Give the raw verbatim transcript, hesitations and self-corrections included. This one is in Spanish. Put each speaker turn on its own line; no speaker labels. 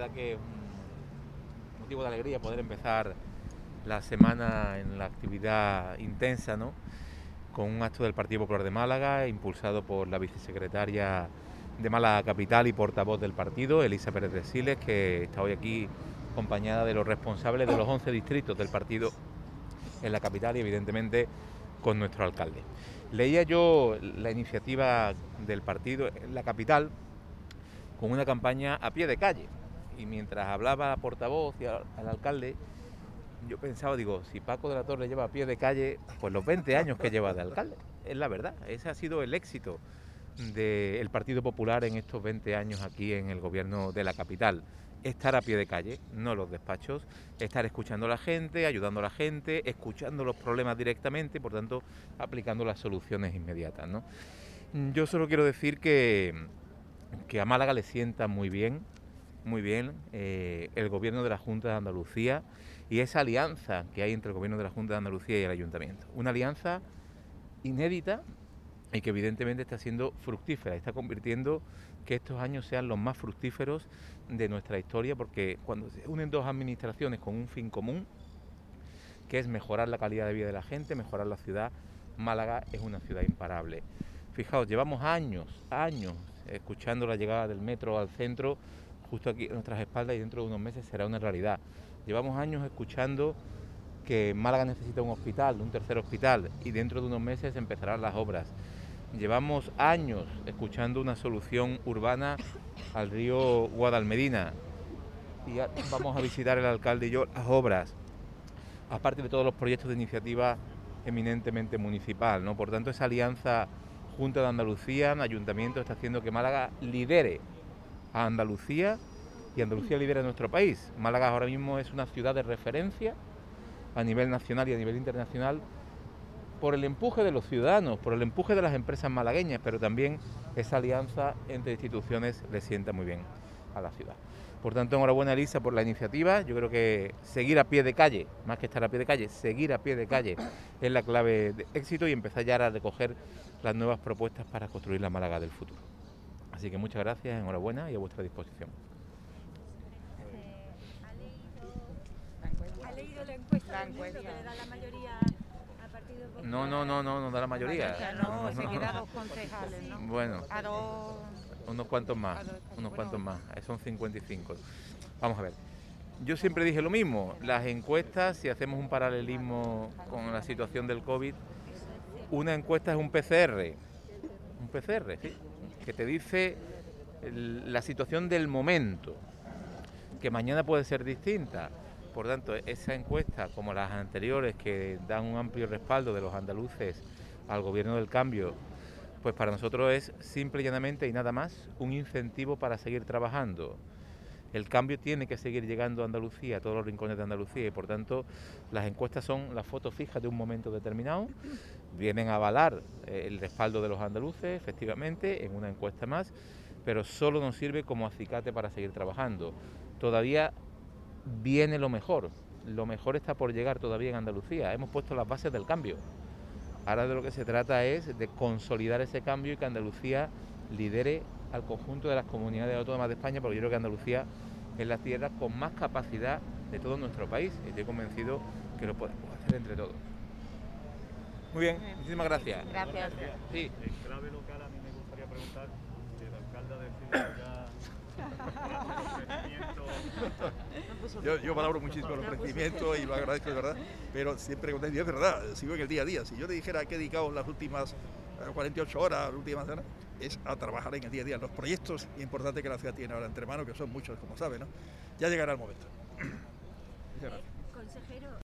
verdad que es un motivo de alegría poder empezar la semana en la actividad intensa, ¿no?, con un acto del Partido Popular de Málaga, impulsado por la vicesecretaria de Málaga Capital y portavoz del partido, Elisa Pérez de Siles, que está hoy aquí acompañada de los responsables de los once distritos del partido en la capital y evidentemente con nuestro alcalde. Leía yo la iniciativa del partido en la capital con una campaña a pie de calle, y mientras hablaba la portavoz y al, al alcalde, yo pensaba, digo, si Paco de la Torre lleva a pie de calle, pues los veinte años que lleva de alcalde, es la verdad, ese ha sido el éxito del Partido Popular en estos veinte años aquí en el gobierno de la capital. Estar a pie de calle, no los despachos, estar escuchando a la gente, ayudando a la gente, escuchando los problemas directamente y por tanto aplicando las soluciones inmediatas, ¿no? Yo solo quiero decir que, que a Málaga le sienta muy bien, muy bien eh, el gobierno de la Junta de Andalucía y esa alianza que hay entre el gobierno de la Junta de Andalucía y el Ayuntamiento. Una alianza inédita y que evidentemente está siendo fructífera, está convirtiendo que estos años sean los más fructíferos de nuestra historia, porque cuando se unen dos administraciones con un fin común, que es mejorar la calidad de vida de la gente, mejorar la ciudad, Málaga es una ciudad imparable. Fijaos, llevamos años, años escuchando la llegada del metro al centro, justo aquí a nuestras espaldas, y dentro de unos meses será una realidad. Llevamos años escuchando que Málaga necesita un hospital, un tercer hospital, y dentro de unos meses empezarán las obras. Llevamos años escuchando una solución urbana al río Guadalmedina, y ya vamos a visitar el alcalde y yo las obras, aparte de todos los proyectos de iniciativa eminentemente municipal, ¿no? Por tanto, esa alianza Junta de Andalucía, Ayuntamiento, está haciendo que Málaga lidere a Andalucía y Andalucía lidera a nuestro país. Málaga ahora mismo es una ciudad de referencia a nivel nacional y a nivel internacional por el empuje de los ciudadanos, por el empuje de las empresas malagueñas, pero también esa alianza entre instituciones le sienta muy bien a la ciudad. Por tanto, enhorabuena, Elisa, por la iniciativa. Yo creo que seguir a pie de calle, más que estar a pie de calle, seguir a pie de calle es la clave de éxito y empezar ya a recoger las nuevas propuestas para construir la Málaga del futuro. Así que muchas gracias, enhorabuena y a vuestra disposición.
¿Ha leído la encuesta? La encuesta que le da la mayoría al Partido Popular.
No, no, no, no, no da la mayoría.
No, no, se queda dos concejales, ¿no?
Bueno,
a dos...
unos cuantos más, unos cuantos más, son cincuenta y cinco. Vamos a ver, yo siempre dije lo mismo, las encuestas, si hacemos un paralelismo con la situación del COVID, una encuesta es un P C R, un P C R, ¿sí?, que te dice el, la situación del momento, que mañana puede ser distinta. Por tanto, esa encuesta, como las anteriores, que dan un amplio respaldo de los andaluces al gobierno del cambio, pues para nosotros es simple y llanamente y nada más un incentivo para seguir trabajando. El cambio tiene que seguir llegando a Andalucía, a todos los rincones de Andalucía, y por tanto las encuestas son las fotos fijas de un momento determinado, vienen a avalar el respaldo de los andaluces, efectivamente, en una encuesta más, pero solo nos sirve como acicate para seguir trabajando. Todavía viene lo mejor, lo mejor está por llegar todavía en Andalucía, hemos puesto las bases del cambio. Ahora de lo que se trata es de consolidar ese cambio y que Andalucía lidere al conjunto de las comunidades autónomas de España, porque yo creo que Andalucía es la tierra con más capacidad de todo nuestro país y estoy convencido que lo podemos hacer entre todos. Muy bien, muchísimas gracias.
Gracias.
Sí.
En clave local a mí me gustaría preguntar si el alcalde ha decidido ya...
Yo, yo valoro muchísimo el ofrecimiento y lo agradezco de verdad, pero siempre es verdad, sigo en el día a día. Si yo le dijera que he dedicado las últimas cuarenta y ocho horas, las últimas horas, es a trabajar en el día a día, los proyectos importantes que la ciudad tiene ahora entre manos, que son muchos, como sabe, ¿no? Ya llegará el momento. Muchas gracias.
Consejero.